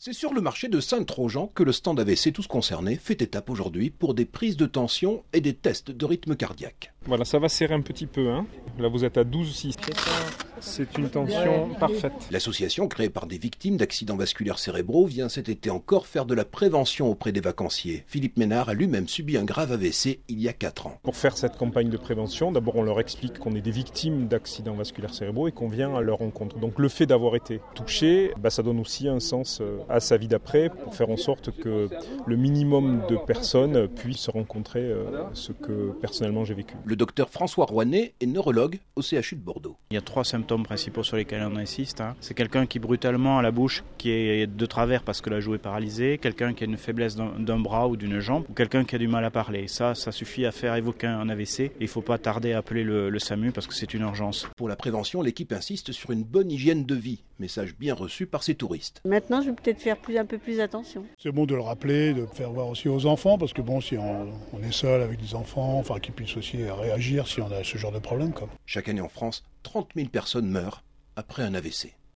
C'est sur le marché de Saint-Trojan que le stand AVC Tous Concernés fait étape aujourd'hui pour des prises de tension et des tests de rythme cardiaque. Voilà, ça va serrer un petit peu. Là, vous êtes à 12,6. C'est une tension parfaite. L'association, créée par des victimes d'accidents vasculaires cérébraux, vient cet été encore faire de la prévention auprès des vacanciers. Philippe Ménard a lui-même subi un grave AVC il y a 4 ans. Pour faire cette campagne de prévention, d'abord on leur explique qu'on est des victimes d'accidents vasculaires cérébraux et qu'on vient à leur rencontre. Donc le fait d'avoir été touché, ça donne aussi un sens à sa vie d'après pour faire en sorte que le minimum de personnes puissent se rencontrer ce que personnellement j'ai vécu. Le docteur François Rouanet est neurologue au CHU de Bordeaux. Il y a 3 symptômes principaux sur lesquels on insiste. C'est quelqu'un qui brutalement a la bouche qui est de travers parce que la joue est paralysée, quelqu'un qui a une faiblesse d'un bras ou d'une jambe, ou quelqu'un qui a du mal à parler. Ça suffit à faire évoquer un AVC et il ne faut pas tarder à appeler le SAMU parce que c'est une urgence. Pour la prévention, l'équipe insiste sur une bonne hygiène de vie, message bien reçu par ces touristes. Maintenant, je vais peut-être faire un peu plus attention. C'est bon de le rappeler, de faire voir aussi aux enfants, parce que si on est seul avec des enfants, qu'ils puissent aussi réagir si on a ce genre de problème. Chaque année en France, 30 000 personnes meurent après un AVC.